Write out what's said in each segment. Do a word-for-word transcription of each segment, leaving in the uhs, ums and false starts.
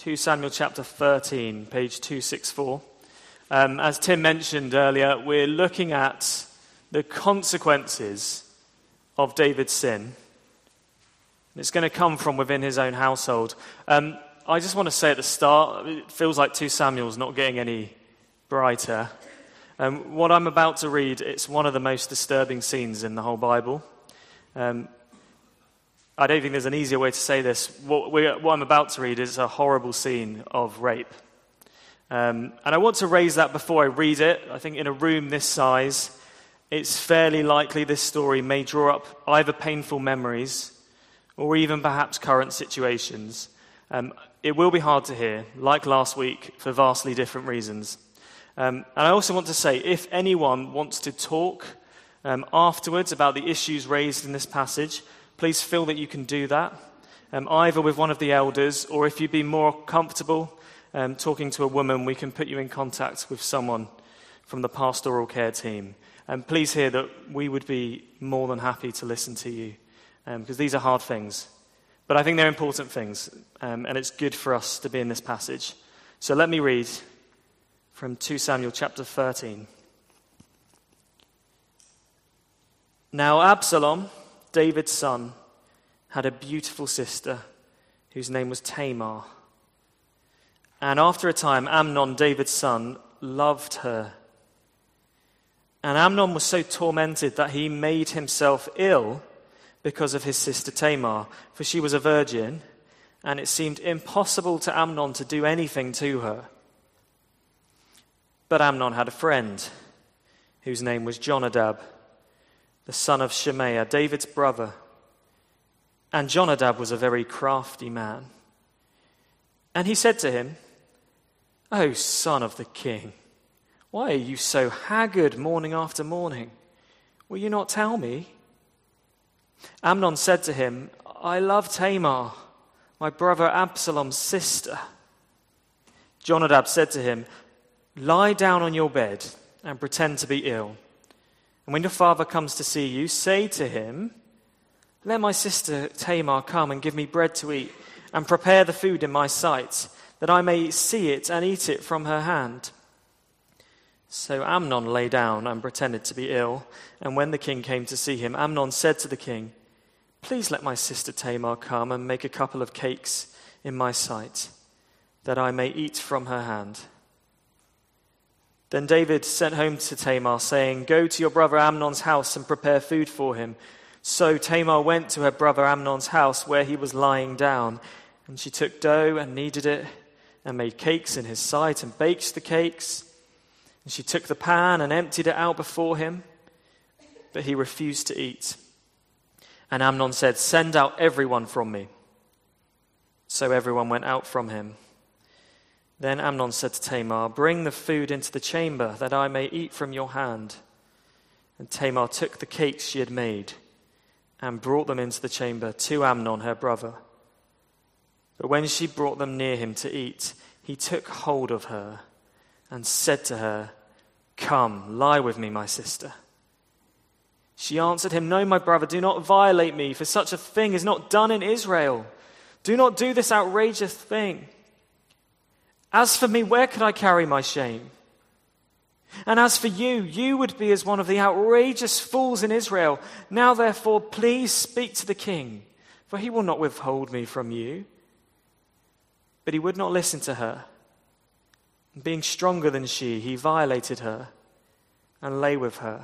Second Samuel chapter thirteen, page two sixty-four. Um, as Tim mentioned earlier, we're looking at the consequences of David's sin. It's going to come from within his own household. Um, I just want to say at the start, it feels like Second Samuel's not getting any brighter. Um, what I'm about to read, it's one of the most disturbing scenes in the whole Bible. Um, I don't think there's an easier way to say this. What, we, what I'm about to read is a horrible scene of rape. Um, and I want to raise that before I read it. I think in a room this size, it's fairly likely this story may draw up either painful memories or even perhaps current situations. Um, it will be hard to hear, like last week, for vastly different reasons. Um, and I also want to say, if anyone wants to talk um, afterwards about the issues raised in this passage, please feel that you can do that, um, either with one of the elders, or if you'd be more comfortable um, talking to a woman, we can put you in contact with someone from the pastoral care team. And please hear that we would be more than happy to listen to you, um, because these are hard things. But I think they're important things, um, and it's good for us to be in this passage. So let me read from Second Samuel chapter thirteen. Now Absalom, David's son, had a beautiful sister whose name was Tamar. And after a time, Amnon, David's son, loved her. And Amnon was so tormented that he made himself ill because of his sister Tamar, for she was a virgin, and it seemed impossible to Amnon to do anything to her. But Amnon had a friend whose name was Jonadab, the son of Shemaiah, David's brother. And Jonadab was a very crafty man. And he said to him, "O son of the king, why are you so haggard morning after morning? Will you not tell me?" Amnon said to him, "I love Tamar, my brother Absalom's sister." Jonadab said to him, "Lie down on your bed and pretend to be ill. And when your father comes to see you, say to him, 'Let my sister Tamar come and give me bread to eat and prepare the food in my sight, that I may see it and eat it from her hand.'" So Amnon lay down and pretended to be ill. And when the king came to see him, Amnon said to the king, "Please let my sister Tamar come and make a couple of cakes in my sight, that I may eat from her hand." Then David sent home to Tamar, saying, "Go to your brother Amnon's house and prepare food for him." So Tamar went to her brother Amnon's house where he was lying down, and she took dough and kneaded it and made cakes in his sight and baked the cakes. And she took the pan and emptied it out before him, but he refused to eat. And Amnon said, "Send out everyone from me." So everyone went out from him. Then Amnon said to Tamar, "Bring the food into the chamber, that I may eat from your hand." And Tamar took the cakes she had made and brought them into the chamber to Amnon, her brother. But when she brought them near him to eat, he took hold of her and said to her, "Come, lie with me, my sister." She answered him, "No, my brother, do not violate me, for such a thing is not done in Israel. Do not do this outrageous thing. As for me, where could I carry my shame? And as for you, you would be as one of the outrageous fools in Israel. Now, therefore, please speak to the king, for he will not withhold me from you." But he would not listen to her. Being stronger than she, he violated her and lay with her.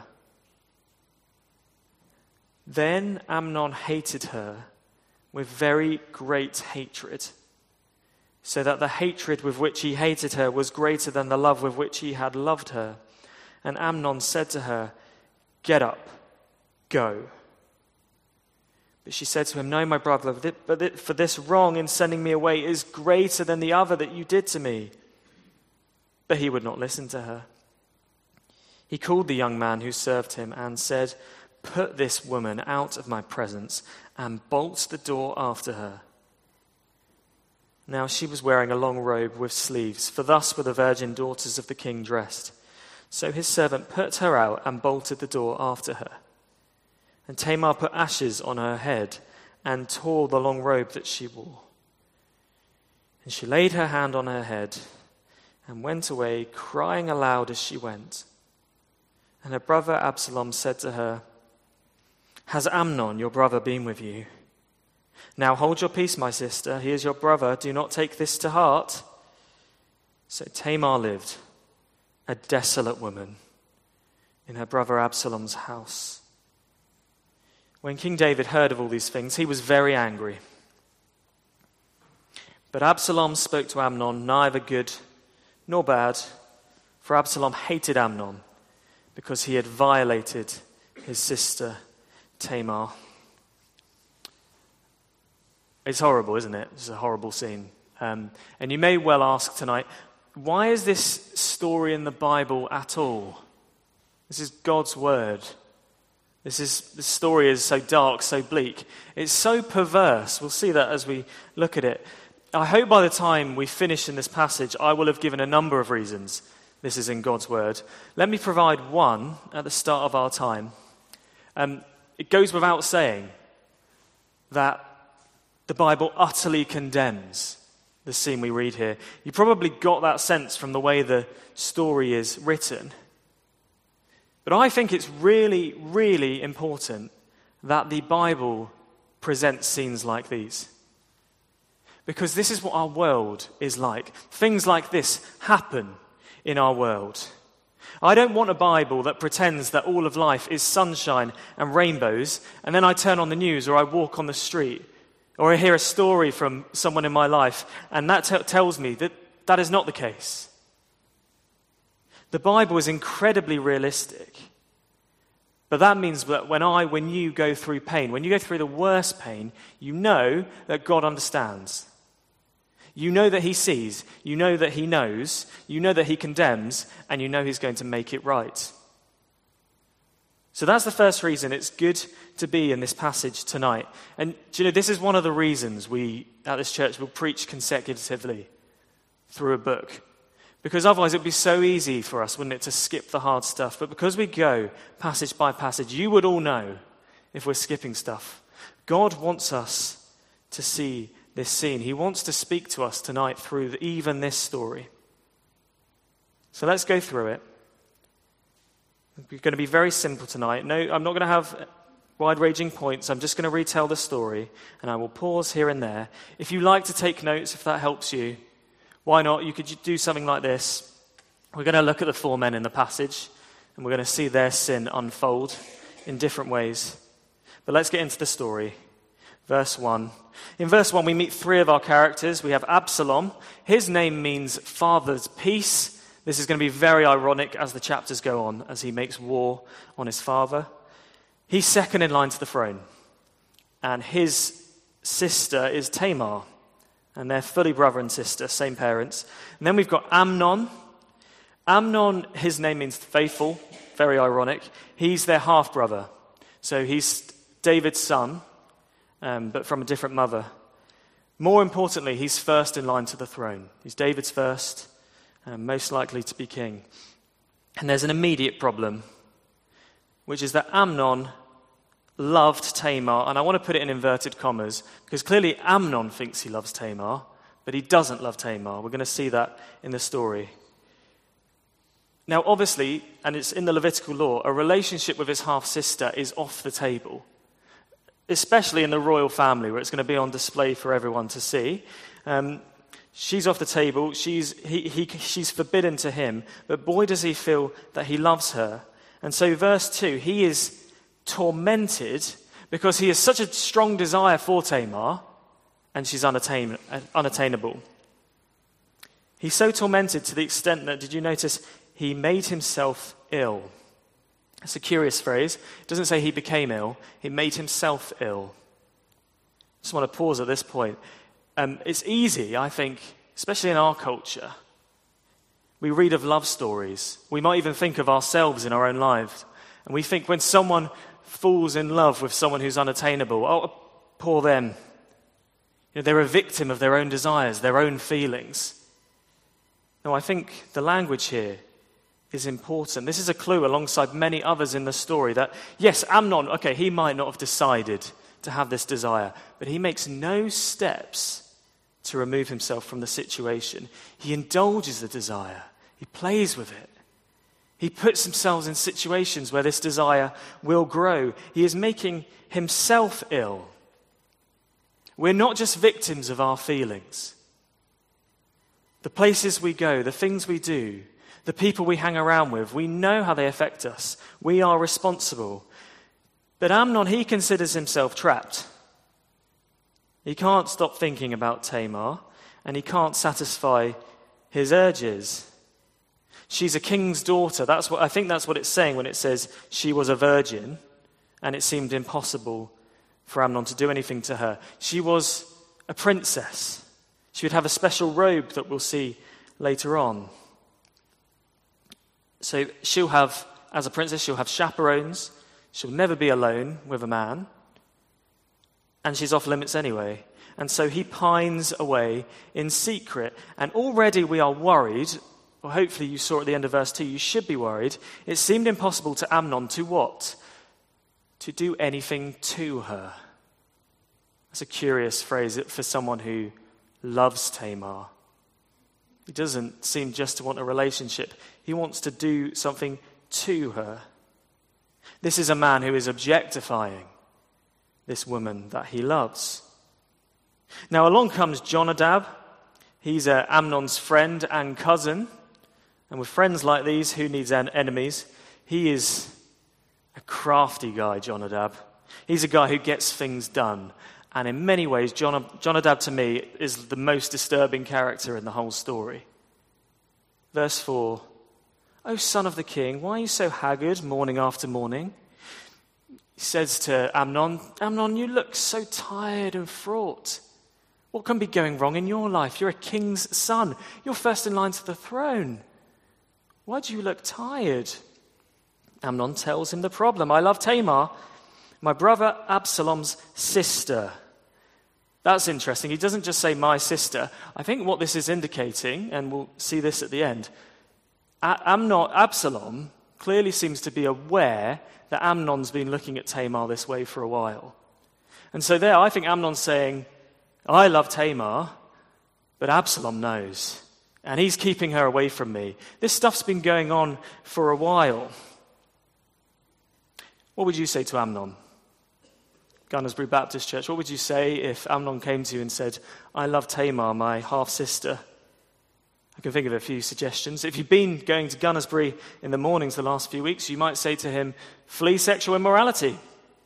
Then Amnon hated her with very great hatred, so that the hatred with which he hated her was greater than the love with which he had loved her. And Amnon said to her, "Get up, go." But she said to him, "No, my brother, but for this wrong in sending me away is greater than the other that you did to me." But he would not listen to her. He called the young man who served him and said, "Put this woman out of my presence and bolt the door after her." Now she was wearing a long robe with sleeves, for thus were the virgin daughters of the king dressed. So his servant put her out and bolted the door after her. And Tamar put ashes on her head and tore the long robe that she wore. And she laid her hand on her head and went away, crying aloud as she went. And her brother Absalom said to her, "Has Amnon, your brother, been with you? Now hold your peace, my sister. He is your brother. Do not take this to heart." So Tamar lived, a desolate woman, in her brother Absalom's house. When King David heard of all these things, he was very angry. But Absalom spoke to Amnon neither good nor bad, for Absalom hated Amnon because he had violated his sister Tamar. It's horrible, isn't it? It's a horrible scene. Um, and you may well ask tonight, why is this story in the Bible at all? This is God's word. This is the story is so dark, so bleak. It's so perverse. We'll see that as we look at it. I hope by the time we finish in this passage, I will have given a number of reasons this is in God's word. Let me provide one at the start of our time. Um, it goes without saying that the Bible utterly condemns the scene we read here. You probably got that sense from the way the story is written. But I think it's really, really important that the Bible presents scenes like these. Because this is what our world is like. Things like this happen in our world. I don't want a Bible that pretends that all of life is sunshine and rainbows, and then I turn on the news or I walk on the street, or I hear a story from someone in my life, and that t- tells me that that is not the case. The Bible is incredibly realistic. But that means that when I, when you go through pain, when you go through the worst pain, you know that God understands. You know that he sees, you know that he knows, you know that he condemns, and you know he's going to make it right. So that's the first reason it's good to be in this passage tonight. And do you know, this is one of the reasons we at this church will preach consecutively through a book. Because otherwise it would be so easy for us, wouldn't it, to skip the hard stuff. But because we go passage by passage, you would all know if we're skipping stuff. God wants us to see this scene. He wants to speak to us tonight through even this story. So let's go through it. We're going to be very simple tonight. No, I'm not going to have wide-ranging points. I'm just going to retell the story, and I will pause here and there. If you like to take notes, if that helps you, why not? You could do something like this. We're going to look at the four men in the passage, and we're going to see their sin unfold in different ways. But let's get into the story. Verse one. In verse one, we meet three of our characters. We have Absalom. His name means father's peace. This is going to be very ironic as the chapters go on, as he makes war on his father. He's second in line to the throne. And his sister is Tamar. And they're fully brother and sister, same parents. And then we've got Amnon. Amnon, his name means faithful, very ironic. He's their half-brother. So he's David's son, um, but from a different mother. More importantly, he's first in line to the throne. He's David's first, and most likely to be king. And there's an immediate problem, which is that Amnon loved Tamar, and I want to put it in inverted commas, because clearly Amnon thinks he loves Tamar, but he doesn't love Tamar. We're going to see that in the story. Now, obviously, and it's in the Levitical law, a relationship with his half-sister is off the table, especially in the royal family, where it's going to be on display for everyone to see. Um, she's off the table. She's, he, he, she's forbidden to him, but boy, does he feel that he loves her. And so verse two, he is tormented because he has such a strong desire for Tamar, and she's unattain, unattainable. He's so tormented to the extent that, did you notice, he made himself ill. It's a curious phrase. It doesn't say he became ill. He made himself ill. I just want to pause at this point. Um, it's easy, I think, especially in our culture. We read of love stories. We might even think of ourselves in our own lives. And we think when someone falls in love with someone who's unattainable, oh, poor them. You know, they're a victim of their own desires, their own feelings. No, I think the language here is important. This is a clue alongside many others in the story that, yes, Amnon, okay, he might not have decided to have this desire, but he makes no steps to remove himself from the situation. He indulges the desire. He plays with it. He puts himself in situations where this desire will grow. He is making himself ill. We're not just victims of our feelings. The places we go, the things we do, the people we hang around with, we know how they affect us. We are responsible. But Amnon, he considers himself trapped. He can't stop thinking about Tamar, and he can't satisfy his urges. She's a king's daughter. That's what I think that's what it's saying when it says she was a virgin, and it seemed impossible for Amnon to do anything to her. She was a princess. She would have a special robe that we'll see later on. So she'll have, as a princess, she'll have chaperones. She'll never be alone with a man. And she's off limits anyway. And so he pines away in secret. And already we are worried, or hopefully you saw at the end of verse two, you should be worried. It seemed impossible to Amnon to what? To do anything to her. That's a curious phrase for someone who loves Tamar. He doesn't seem just to want a relationship. He wants to do something to her. This is a man who is objectifying this woman that he loves. Now along comes Jonadab. He's uh, Amnon's friend and cousin. And with friends like these, who needs en- enemies? He is a crafty guy, Jonadab. He's a guy who gets things done. And in many ways, Jon- Jonadab to me is the most disturbing character in the whole story. Verse four, "O son of the king, why are you so haggard morning after morning?" He says to Amnon, "Amnon, you look so tired and fraught. What can be going wrong in your life? You're a king's son. You're first in line to the throne. Why do you look tired?" Amnon tells him the problem. "I love Tamar, my brother Absalom's sister." That's interesting. He doesn't just say my sister. I think what this is indicating, and we'll see this at the end, Amnon, Absalom clearly seems to be aware that Amnon's been looking at Tamar this way for a while. And so there, I think Amnon's saying, I love Tamar, but Absalom knows. And he's keeping her away from me. This stuff's been going on for a while. What would you say to Amnon? Gunnersbury Baptist Church, what would you say if Amnon came to you and said, I love Tamar, my half-sister? I can think of a few suggestions. If you've been going to Gunnersbury in the mornings the last few weeks, you might say to him, flee sexual immorality.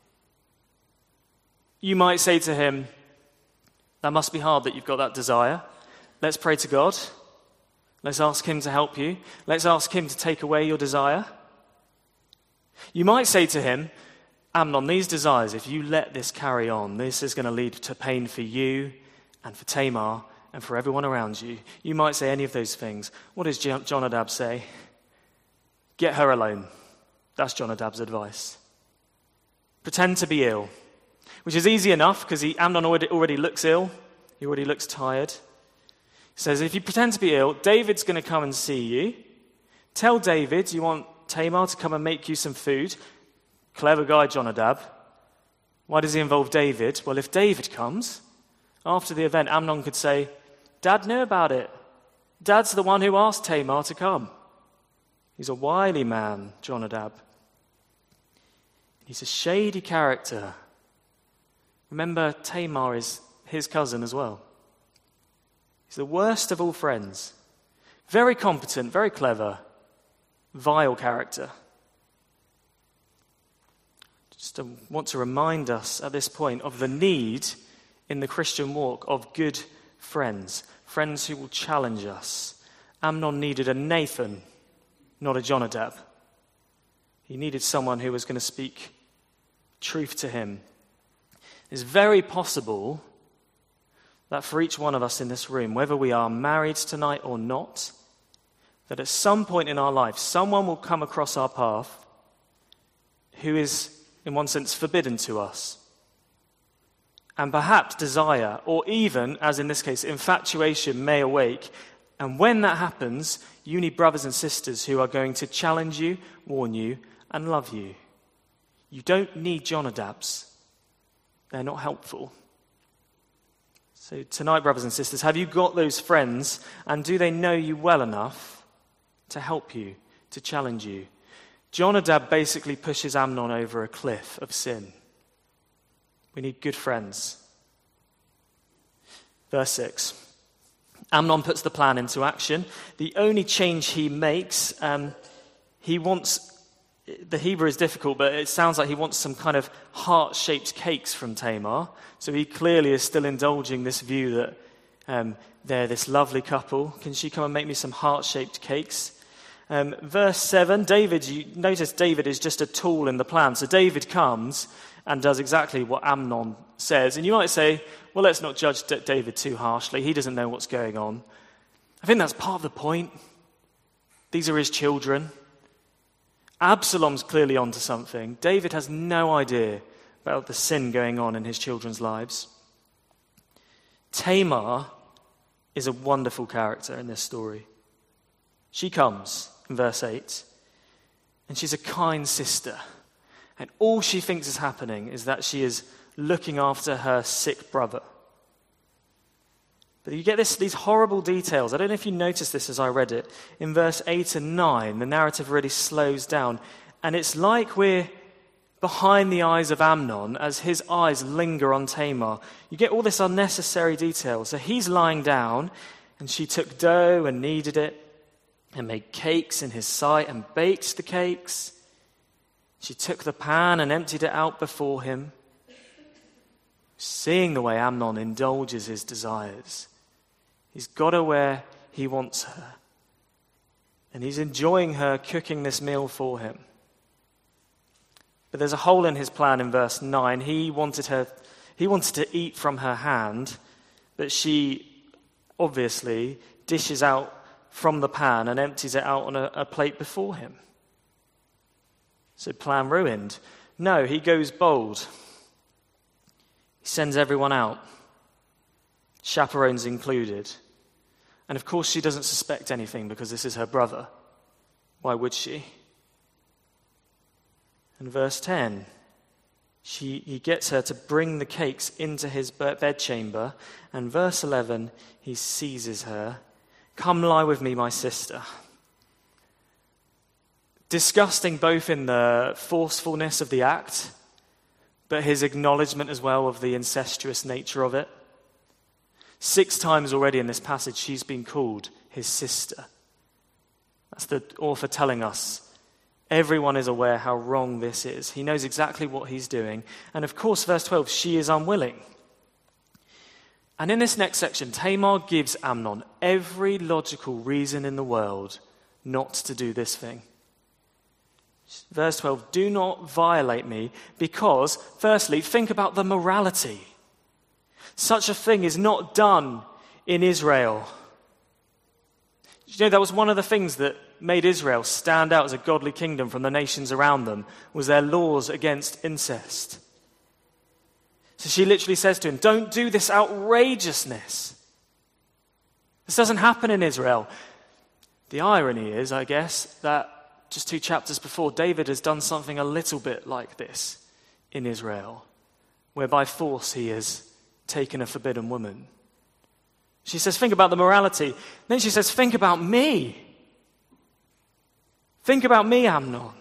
You might say to him, that must be hard that you've got that desire. Let's pray to God. Let's ask him to help you. Let's ask him to take away your desire. You might say to him, Amnon, these desires, if you let this carry on, this is going to lead to pain for you and for Tamar and for everyone around you. You might say any of those things. What does Jonadab say? Get her alone. That's Jonadab's advice. Pretend to be ill, which is easy enough because Amnon already, already looks ill. He already looks tired. He says, if you pretend to be ill, David's going to come and see you. Tell David you want Tamar to come and make you some food. Clever guy, Jonadab. Why does he involve David? Well, if David comes, after the event, Amnon could say, Dad knew about it. Dad's the one who asked Tamar to come. He's a wily man, Jonadab. He's a shady character. Remember, Tamar is his cousin as well. He's the worst of all friends. Very competent, very clever, vile character. Just to want to remind us at this point of the need in the Christian walk of good friends, friends who will challenge us. Amnon needed a Nathan, not a Jonadab. He needed someone who was going to speak truth to him. It's very possible that for each one of us in this room, whether we are married tonight or not, that at some point in our life, someone will come across our path who is, in one sense, forbidden to us. And perhaps desire, or even, as in this case, infatuation may awake. And when that happens, you need brothers and sisters who are going to challenge you, warn you, and love you. You don't need Jonadabs. They're not helpful. So tonight, brothers and sisters, have you got those friends, and do they know you well enough to help you, to challenge you? Jonadab basically pushes Amnon over a cliff of sin. We need good friends. Verse six. Amnon puts the plan into action. The only change he makes, um, he wants, the Hebrew is difficult, but it sounds like he wants some kind of heart-shaped cakes from Tamar. So he clearly is still indulging this view that um, they're this lovely couple. Can she come and make me some heart-shaped cakes? Um, verse seven, David, you notice David is just a tool in the plan. So David comes and does exactly what Amnon says. And you might say, well, let's not judge D- David too harshly. He doesn't know what's going on. I think that's part of the point. These are his children. Absalom's clearly onto something. David has no idea about the sin going on in his children's lives. Tamar is a wonderful character in this story. She comes in verse eight, and she's a kind sister. And all she thinks is happening is that she is looking after her sick brother. But you get this, these horrible details. I don't know if you noticed this as I read it. In verse eight and nine, the narrative really slows down. And it's like we're behind the eyes of Amnon as his eyes linger on Tamar. You get all this unnecessary detail. So he's lying down, and she took dough and kneaded it and made cakes in his sight and baked the cakes. She took the pan and emptied it out before him. Seeing the way Amnon indulges his desires, he's got her where he wants her. And he's enjoying her cooking this meal for him. But there's a hole in his plan in verse nine. He wanted her, he wanted to eat from her hand, but she obviously dishes out from the pan and empties it out on a, a plate before him. So plan ruined. No, he goes bold. He sends everyone out, chaperones included. And of course she doesn't suspect anything because this is her brother. Why would she? And verse ten, she, he gets her to bring the cakes into his bedchamber. And verse eleven, he seizes her. Come lie with me, my sister. Disgusting both in the forcefulness of the act, but his acknowledgement as well of the incestuous nature of it. Six times already in this passage, she's been called his sister. That's the author telling us. Everyone is aware how wrong this is. He knows exactly what he's doing. And of course, verse twelve, she is unwilling. And in this next section, Tamar gives Amnon every logical reason in the world not to do this thing. Verse twelve, do not violate me because, firstly, think about the morality. Such a thing is not done in Israel. You know, that was one of the things that made Israel stand out as a godly kingdom from the nations around them, was their laws against incest. So she literally says to him, don't do this outrageousness. This doesn't happen in Israel. The irony is, I guess, that just two chapters before, David has done something a little bit like this in Israel, where by force he has taken a forbidden woman. She says, think about the morality. Then she says, think about me. Think about me, Amnon.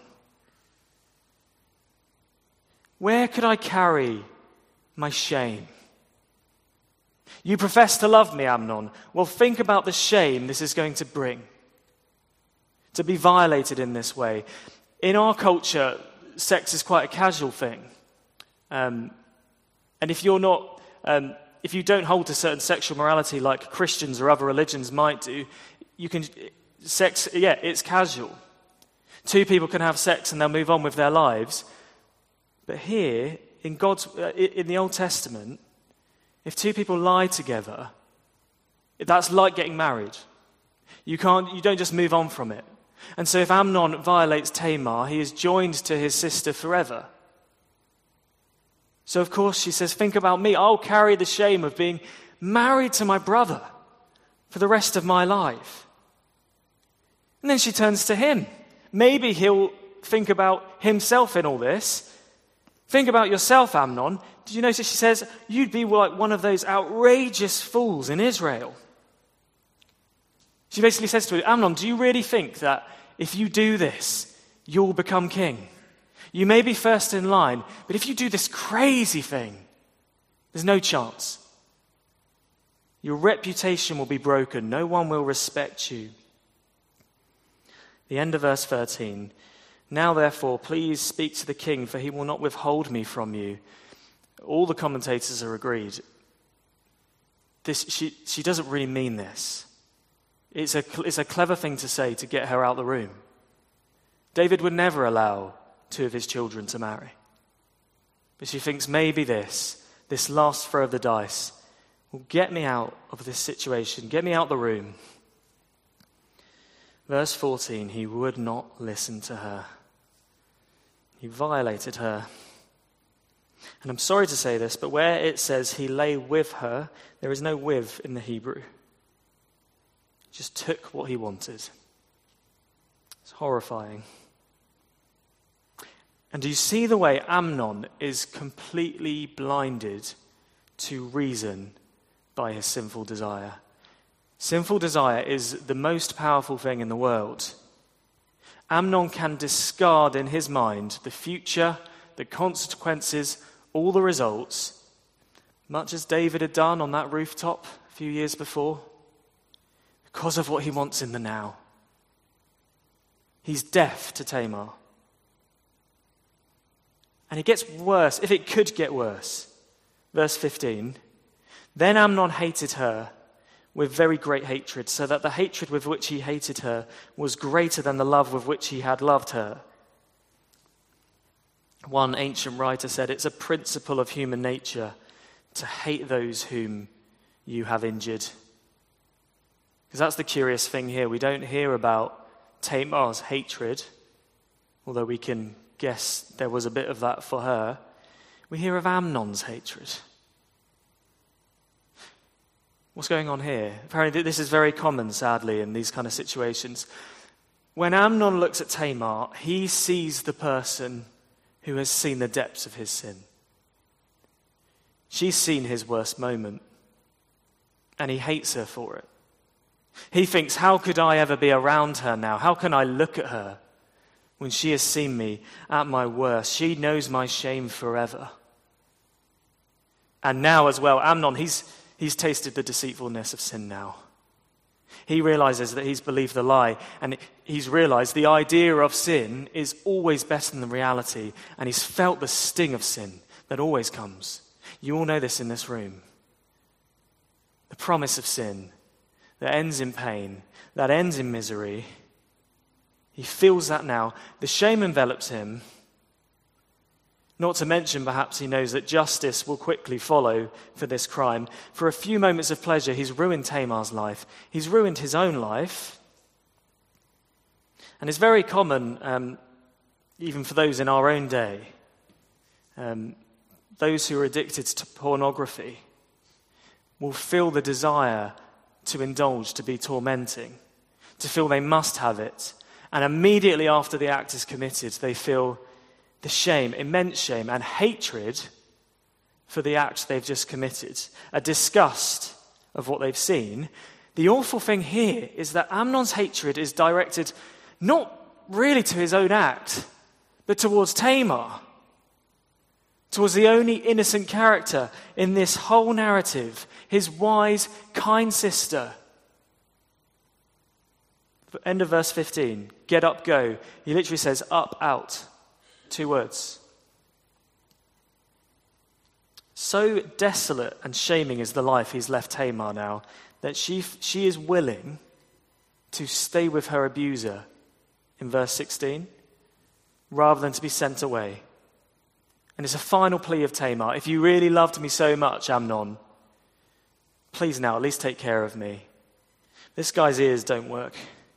Where could I carry my shame? You profess to love me, Amnon. Well, think about the shame this is going to bring. To be violated in this way. In our culture, sex is quite a casual thing. Um, and if you're not, um, if you don't hold to certain sexual morality like Christians or other religions might do, you can, sex, yeah, it's casual. Two people can have sex and they'll move on with their lives. But here, in God's, uh, in the Old Testament, if two people lie together, that's like getting married. You can't, you don't just move on from it. And so if Amnon violates Tamar, he is joined to his sister forever. So of course she says, think about me. I'll carry the shame of being married to my brother for the rest of my life. And then she turns to him. Maybe he'll think about himself in all this. Think about yourself, Amnon. Did you notice she says, you'd be like one of those outrageous fools in Israel? She basically says to him, Amnon, do you really think that if you do this, you'll become king? You may be first in line, but if you do this crazy thing, there's no chance. Your reputation will be broken. No one will respect you. The end of verse thirteen. Now, therefore, please speak to the king, for he will not withhold me from you. All the commentators are agreed. This, she, she doesn't really mean this. It's a, it's a clever thing to say to get her out the room. David would never allow two of his children to marry. But she thinks maybe this, this last throw of the dice, will get me out of this situation, get me out the room. Verse fourteen, he would not listen to her. He violated her. And I'm sorry to say this, but where it says he lay with her, there is no with in the Hebrew. He just took what he wanted. It's horrifying. And do you see the way Amnon is completely blinded to reason by his sinful desire? Sinful desire is the most powerful thing in the world. Amnon can discard in his mind the future, the consequences, all the results, much as David had done on that rooftop a few years before, because of what he wants in the now. He's deaf to Tamar. And it gets worse, if it could get worse. Verse fifteen, then Amnon hated her with very great hatred, so that the hatred with which he hated her was greater than the love with which he had loved her. One ancient writer said, it's a principle of human nature to hate those whom you have injured. Because that's the curious thing here. We don't hear about Tamar's hatred, although we can guess there was a bit of that for her. We hear of Amnon's hatred. What's going on here? Apparently this is very common, sadly, in these kind of situations. When Amnon looks at Tamar, he sees the person who has seen the depths of his sin. She's seen his worst moment, and he hates her for it. He thinks, how could I ever be around her now? How can I look at her when she has seen me at my worst? She knows my shame forever. And now as well, Amnon, he's He's tasted the deceitfulness of sin now. He realizes that he's believed the lie, and he's realized the idea of sin is always better than the reality, and he's felt the sting of sin that always comes. You all know this in this room. The promise of sin that ends in pain, that ends in misery. He feels that now. The shame envelops him. Not to mention, perhaps he knows that justice will quickly follow for this crime. For a few moments of pleasure, he's ruined Tamar's life. He's ruined his own life. And it's very common, um, even for those in our own day, um, those who are addicted to pornography will feel the desire to indulge, to be tormenting, to feel they must have it. And immediately after the act is committed, they feel the shame, immense shame and hatred for the act they've just committed, a disgust of what they've seen. The awful thing here is that Amnon's hatred is directed not really to his own act, but towards Tamar, towards the only innocent character in this whole narrative, his wise, kind sister. End of verse fifteen, get up, go. He literally says up, out. Two words. So desolate and shaming is the life he's left Tamar now that she she is willing to stay with her abuser in verse sixteen rather than to be sent away. And it's a final plea of Tamar. If you really loved me so much, Amnon, please now at least take care of me. This guy's ears don't work.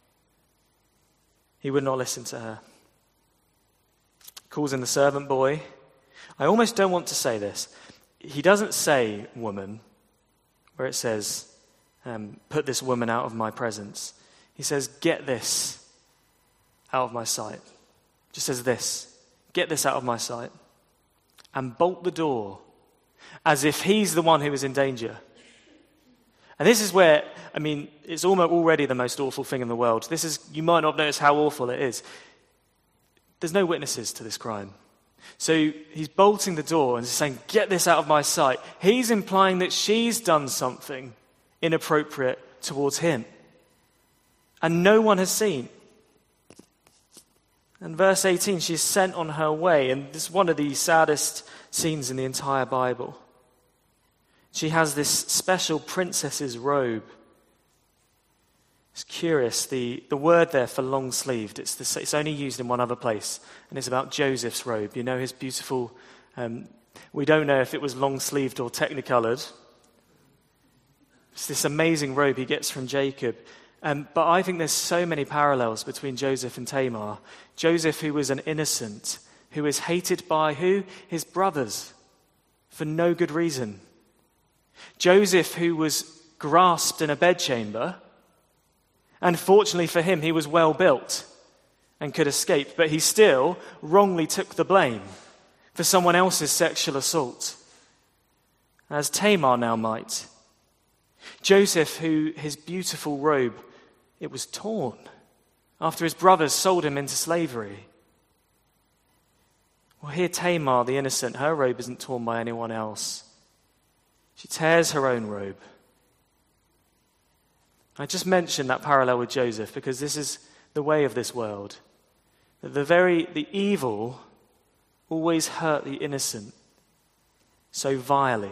He would not listen to her. Calls in the servant boy. I almost don't want to say this. He doesn't say woman, where it says, um, put this woman out of my presence. He says, get this out of my sight. Just says this, get this out of my sight. and bolt the door as if he's the one who is in danger. And this is where, I mean, it's almost already the most awful thing in the world. This is, you might not notice how awful it is. There's no witnesses to this crime. So he's bolting the door and saying, get this out of my sight. He's implying that she's done something inappropriate towards him. And no one has seen. And verse eighteen, she's sent on her way. And this is one of the saddest scenes in the entire Bible. She has this special princess's robe. It's curious, the, the word there for long-sleeved, it's, the, it's only used in one other place, and it's about Joseph's robe. You know, his beautiful, um, we don't know if it was long-sleeved or technicolored. It's this amazing robe he gets from Jacob. Um, but I think there's so many parallels between Joseph and Tamar. Joseph, who was an innocent, who is hated by who? His brothers, for no good reason. Joseph, who was grasped in a bedchamber, and fortunately for him, he was well built and could escape, but he still wrongly took the blame for someone else's sexual assault, as Tamar now might. Joseph, who his beautiful robe, it was torn after his brothers sold him into slavery. Well, here Tamar, the innocent, her robe isn't torn by anyone else. She tears her own robe. I just mentioned that parallel with Joseph because this is the way of this world. That the very, the evil always hurt the innocent so vilely.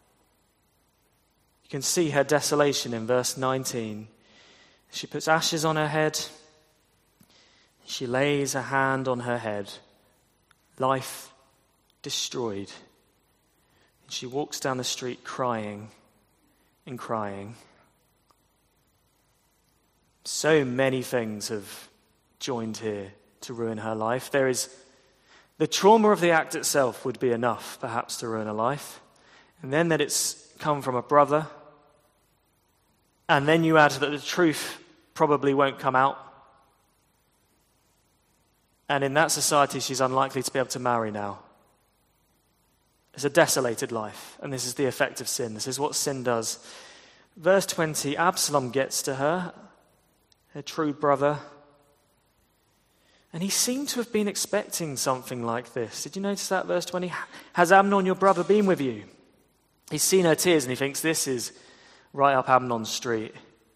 You can see her desolation in verse nineteen. She puts ashes on her head. She lays a hand on her head. Life destroyed. And she walks down the street crying and crying. So many things have joined here to ruin her life. There is the trauma of the act itself would be enough, perhaps, to ruin a life. And then that it's come from a brother. And then you add that the truth probably won't come out. And in that society, she's unlikely to be able to marry now. It's a desolated life. And this is the effect of sin. This is what sin does. Verse twenty, Absalom gets to her, her true brother. And he seemed to have been expecting something like this. Did you notice that, verse twenty? Has Amnon, your brother, been with you? He's seen her tears and he thinks this is right up Amnon's street.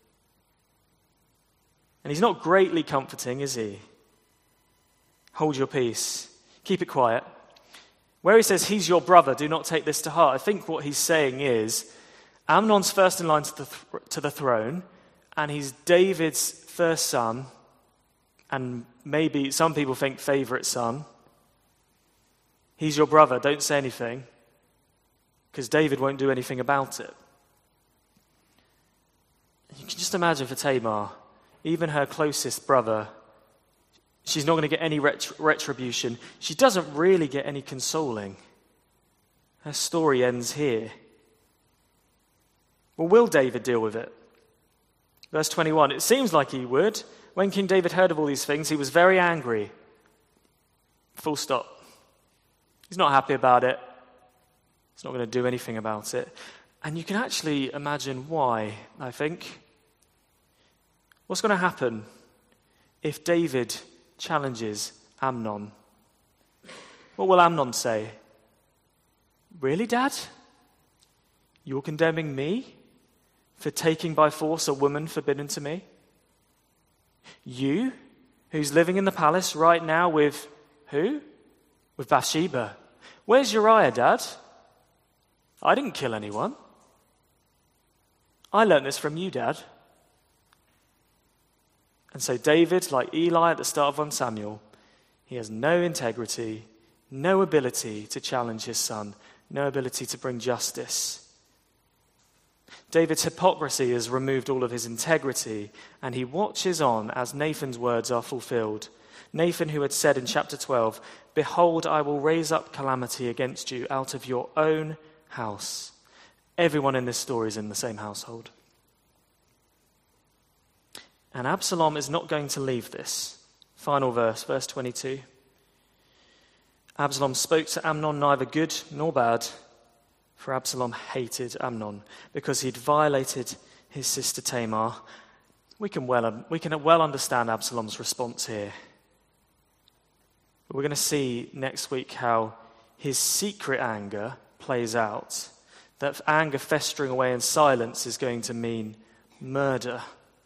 And he's not greatly comforting, is he? Hold your peace. Keep it quiet. Where he says, he's your brother, do not take this to heart. I think what he's saying is, Amnon's first in line to the, th- to the throne, and he's David's first son, and maybe some people think favorite son. He's your brother, don't say anything, because David won't do anything about it. You can just imagine for Tamar, even her closest brother, she's not going to get any ret- retribution. She doesn't really get any consoling. Her story ends here. Well, will David deal with it? Verse twenty-one, it seems like he would. When King David heard of all these things, he was very angry. Full stop. He's not happy about it. He's not going to do anything about it. And you can actually imagine why, I think. What's going to happen if David challenges Amnon? What will Amnon say? Really, Dad? You're condemning me for taking by force a woman forbidden to me? You, who's living in the palace right now with who? With Bathsheba. Where's Uriah, Dad? I didn't kill anyone. I learned this from you, Dad. And so David, like Eli at the start of First Samuel, he has no integrity, no ability to challenge his son, no ability to bring justice. David's hypocrisy has removed all of his integrity, and he watches on as Nathan's words are fulfilled. Nathan, who had said in chapter twelve, "Behold, I will raise up calamity against you out of your own house." Everyone in this story is in the same household. And Absalom is not going to leave this. Final verse, verse twenty-two. Absalom spoke to Amnon neither good nor bad, for Absalom hated Amnon because he'd violated his sister Tamar. We can well, we can well understand Absalom's response here. But we're going to see next week how his secret anger plays out. That anger festering away in silence is going to mean murder.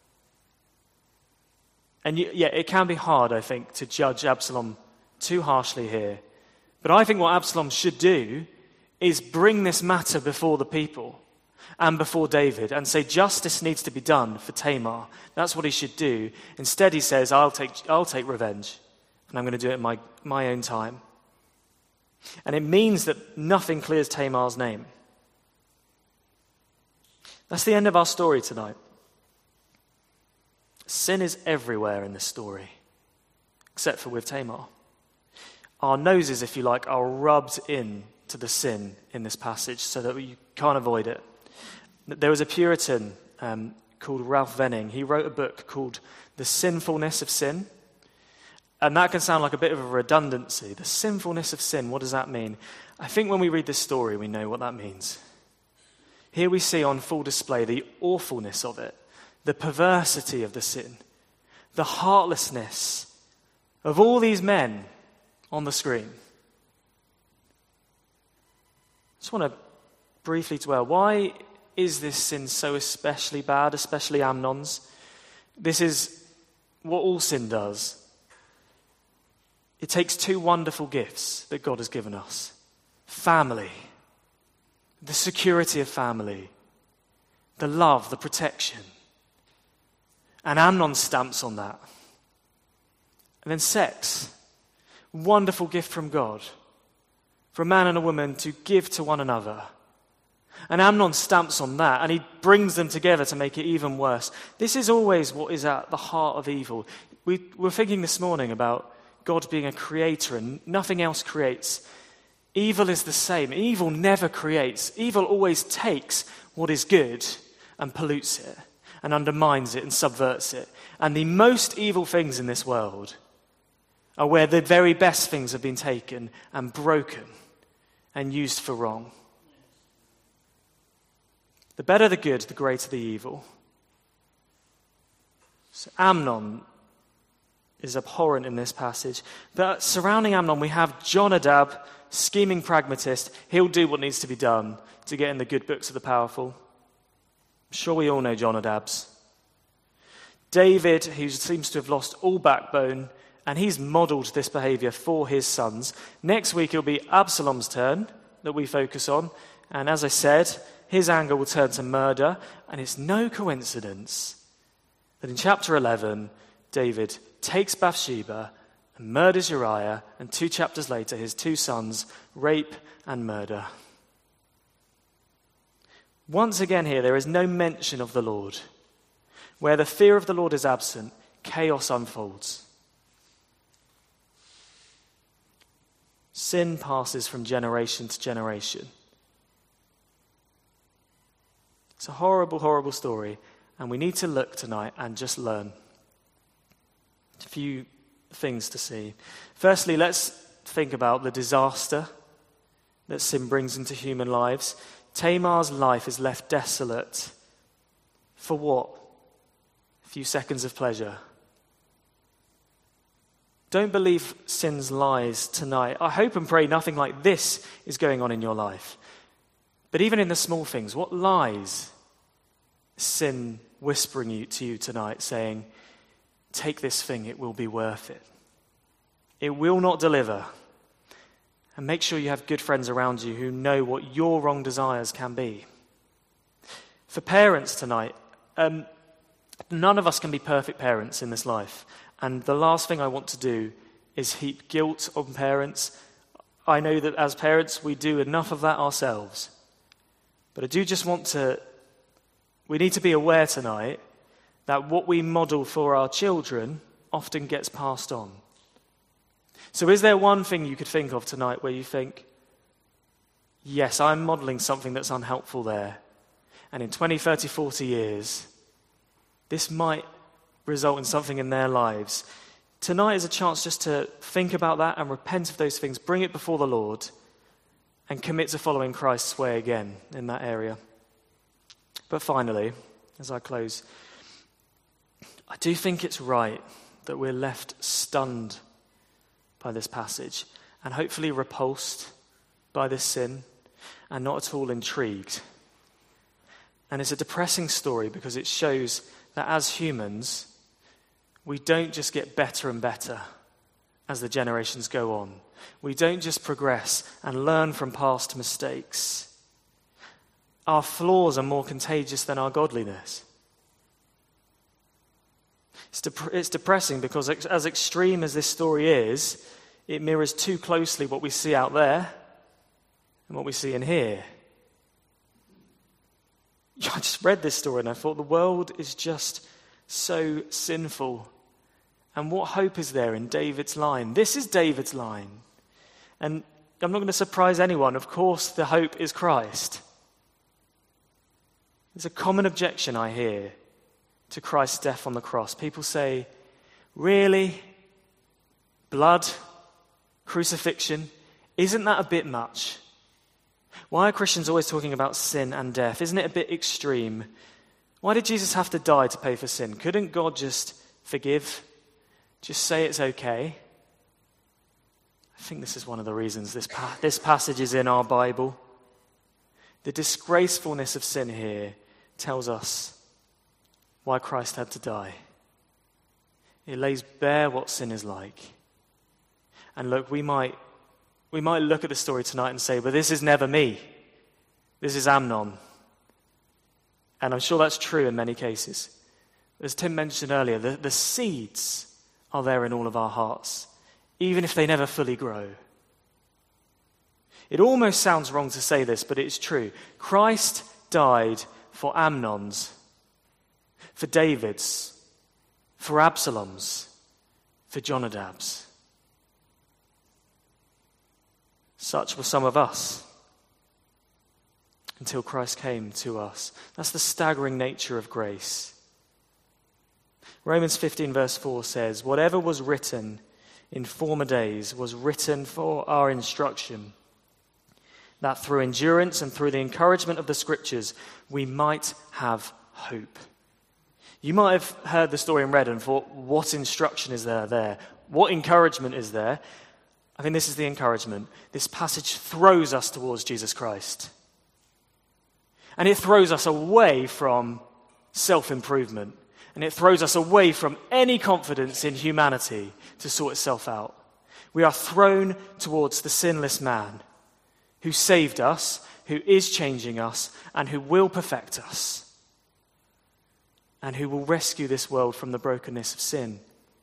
And you, yeah, it can be hard, I think, to judge Absalom too harshly here. But I think what Absalom should do is bring this matter before the people and before David and say justice needs to be done for Tamar. That's what he should do. Instead, he says, I'll take, I'll take revenge, and I'm going to do it in my, my own time. And it means that nothing clears Tamar's name. That's the end of our story tonight. Sin is everywhere in this story, except for with Tamar. Our noses, if you like, are rubbed in to the sin in this passage so that you can't avoid it. There was a Puritan um, called Ralph Venning. He wrote a book called The Sinfulness of Sin. And that can sound like a bit of a redundancy. The sinfulness of sin, what does that mean? I think when we read this story, we know what that means. Here we see on full display the awfulness of it, the perversity of the sin, the heartlessness of all these men on the screen. I just want to briefly dwell. Why is this sin so especially bad, especially Amnon's? This is what all sin does. It takes two wonderful gifts that God has given us. Family, the security of family, the love, the protection. And Amnon stamps on that. And then sex. Wonderful gift from God. For a man and a woman to give to one another. And Amnon stamps on that, and he brings them together to make it even worse. This is always what is at the heart of evil. We were thinking this morning about God being a creator and nothing else creates. Evil is the same. Evil never creates. Evil always takes what is good and pollutes it and undermines it and subverts it. And the most evil things in this world are where the very best things have been taken and broken and used for wrong. The better the good, the greater the evil. So Amnon is abhorrent in this passage. But surrounding Amnon, we have Jonadab, scheming pragmatist. He'll do what needs to be done to get in the good books of the powerful. I'm sure we all know Jonadab's. David, who seems to have lost all backbone, and he's modelled this behaviour for his sons. Next week it'll be Absalom's turn that we focus on. And as I said, his anger will turn to murder. And it's no coincidence that in chapter eleven, David takes Bathsheba and murders Uriah, and two chapters later, his two sons rape and murder. Once again here, there is no mention of the Lord. Where the fear of the Lord is absent, chaos unfolds. Sin passes from generation to generation. It's a horrible, horrible story, and we need to look tonight and just learn. A few things to see. Firstly, let's think about the disaster that sin brings into human lives. Tamar's life is left desolate. For what? A few seconds of pleasure. Don't believe sin's lies tonight. I hope and pray nothing like this is going on in your life. But even in the small things, what lies is sin whispering you, to you tonight, saying, take this thing, it will be worth it. It will not deliver. And make sure you have good friends around you who know what your wrong desires can be. For parents tonight, um, none of us can be perfect parents in this life. And the last thing I want to do is heap guilt on parents. I know that as parents, we do enough of that ourselves. But I do just want to, we need to be aware tonight that what we model for our children often gets passed on. So is there one thing you could think of tonight where you think, yes, I'm modeling something that's unhelpful there, and in twenty, thirty, forty years, this might result in something in their lives. Tonight is a chance just to think about that and repent of those things, bring it before the Lord, and commit to following Christ's way again in that area. But finally, as I close, I do think it's right that we're left stunned by this passage and hopefully repulsed by this sin and not at all intrigued. And it's a depressing story because it shows that as humans, we don't just get better and better as the generations go on. We don't just progress and learn from past mistakes. Our flaws are more contagious than our godliness. It's, dep- it's depressing because ex- as extreme as this story is, it mirrors too closely what we see out there and what we see in here. I just read this story and I thought the world is just so sinful. And what hope is there in David's line? This is David's line. And I'm not going to surprise anyone. Of course, the hope is Christ. There's a common objection I hear to Christ's death on the cross. People say, really? Blood? Crucifixion? Isn't that a bit much? Why are Christians always talking about sin and death? Isn't it a bit extreme? Why did Jesus have to die to pay for sin? Couldn't God just forgive? Just say it's okay? I think this is one of the reasons this, pa- this passage is in our Bible. The disgracefulness of sin here tells us why Christ had to die. It lays bare what sin is like. And look, we might we might look at the story tonight and say, but this is never me. This is Amnon. And I'm sure that's true in many cases. As Tim mentioned earlier, the, the seeds are there in all of our hearts, even if they never fully grow. It almost sounds wrong to say this, but it's true. Christ died for Amnon's, for David's, for Absalom's, for Jonadab's. Such were some of us until Christ came to us. That's the staggering nature of grace. Romans fifteen verse four says, whatever was written in former days was written for our instruction, that through endurance and through the encouragement of the scriptures, we might have hope. You might have heard the story and read and thought, what instruction is there there? What encouragement is there? I think this is the encouragement. This passage throws us towards Jesus Christ. And it throws us away from self-improvement. And it throws us away from any confidence in humanity to sort itself out. We are thrown towards the sinless man who saved us, who is changing us, and who will perfect us, and who will rescue this world from the brokenness of sin.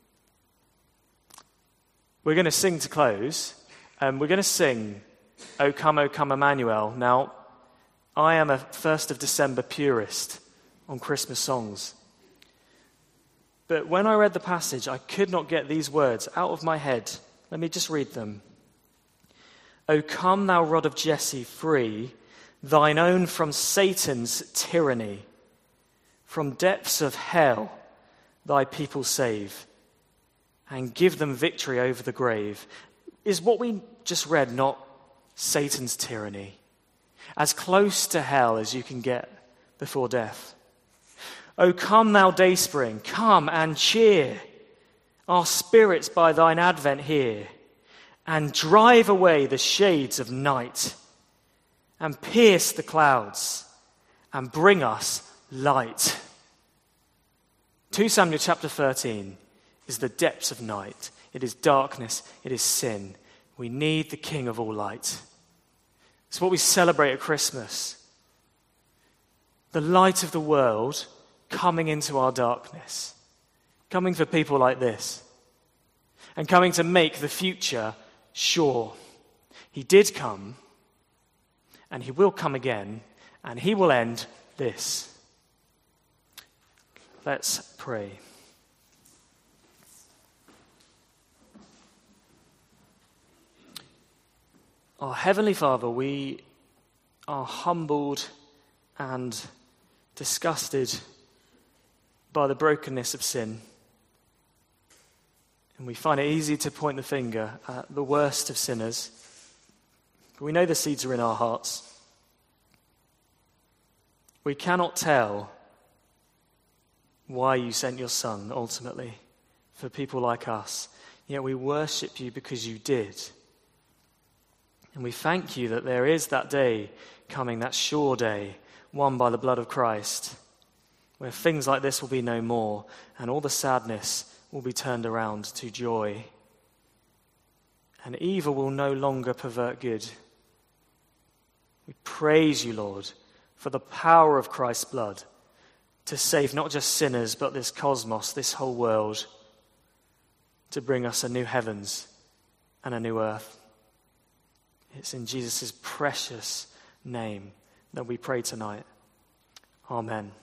We're going to sing to close, and we're going to sing, O Come, O Come, Emmanuel. Now, I am a first of December purist on Christmas songs. But when I read the passage, I could not get these words out of my head. Let me just read them. O come, thou rod of Jesse, free thine own from Satan's tyranny. From depths of hell thy people save, and give them victory over the grave. Is what we just read not Satan's tyranny? As close to hell as you can get before death. O come, thou dayspring, come and cheer our spirits by thine advent here, and drive away the shades of night, and pierce the clouds, and bring us light. Second Samuel chapter thirteen is the depths of night. It is darkness. It is sin. We need the King of all light. It's what we celebrate at Christmas. The light of the world coming into our darkness. Coming for people like this. And coming to make the future sure. He did come, and he will come again, and he will end this. Let's pray. Our Heavenly Father, we are humbled and disgusted by the brokenness of sin. And we find it easy to point the finger at the worst of sinners. But we know the seeds are in our hearts. We cannot tell why you sent your Son, ultimately, for people like us. Yet we worship you because you did. And we thank you that there is that day coming, that sure day, won by the blood of Christ, where things like this will be no more, and all the sadness will be turned around to joy. And evil will no longer pervert good. We praise you, Lord, for the power of Christ's blood to save not just sinners, but this cosmos, this whole world, to bring us a new heavens and a new earth. It's in Jesus' precious name that we pray tonight. Amen.